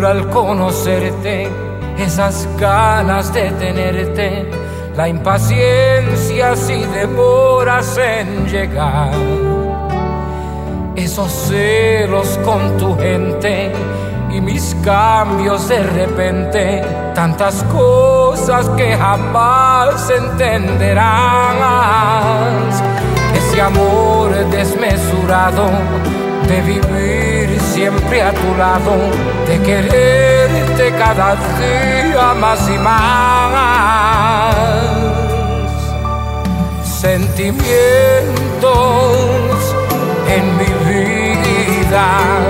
dura al conocerte, esas ganas de tenerte, la impaciencia si demoras en llegar, esos celos con tu gente y mis cambios de repente, tantas cosas que jamás entenderás. Ese amor desmesurado de vivir siempre a tu lado, de quererte cada día más y más. Sentimientos en mi vida,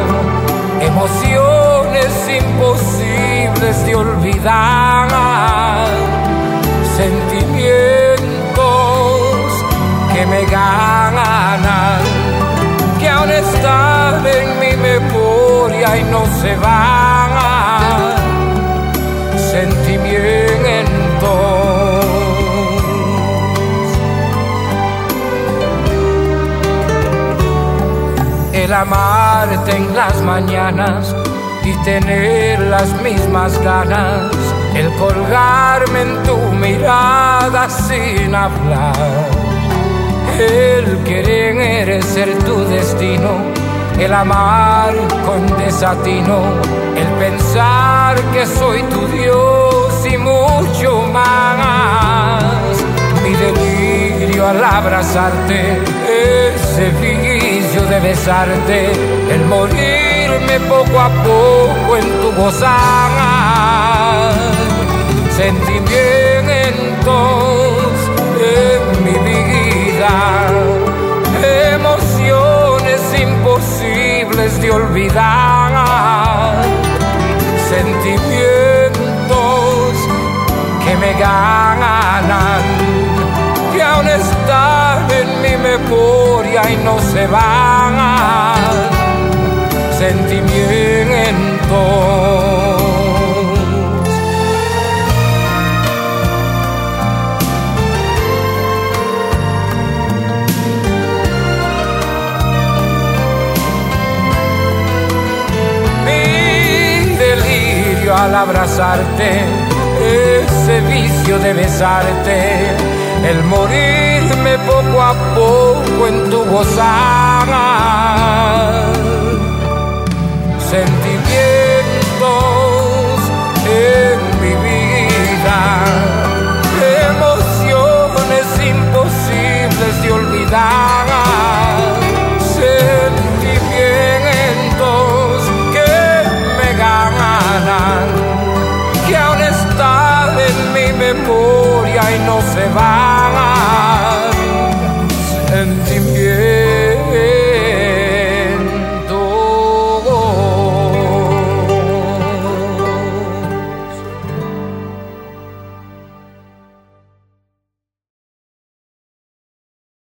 emociones imposibles de olvidar, sentimientos que me ganan, que aún están en mi memoria y no se van. Sentimientos. El amarte en las mañanas y tener las mismas ganas, el colgarme en tu mirada sin hablar, el querer ser tu destino, el amar con desatino, el pensar que soy tu Dios y mucho más. Mi delirio al abrazarte, ese vicio de besarte, el morirme poco a poco en tu gozar. Sentimientos en mi vida, emociones imposibles de olvidar, sentimientos que me ganan, que aún están en mi memoria y no se van. Sentimientos. Al abrazarte, ese vicio de besarte, el morirme poco a poco en tu gozar. Sentimientos en mi vida, emociones imposibles de olvidar, sentimientos que me ganan, que aún están en mi memoria y no se van.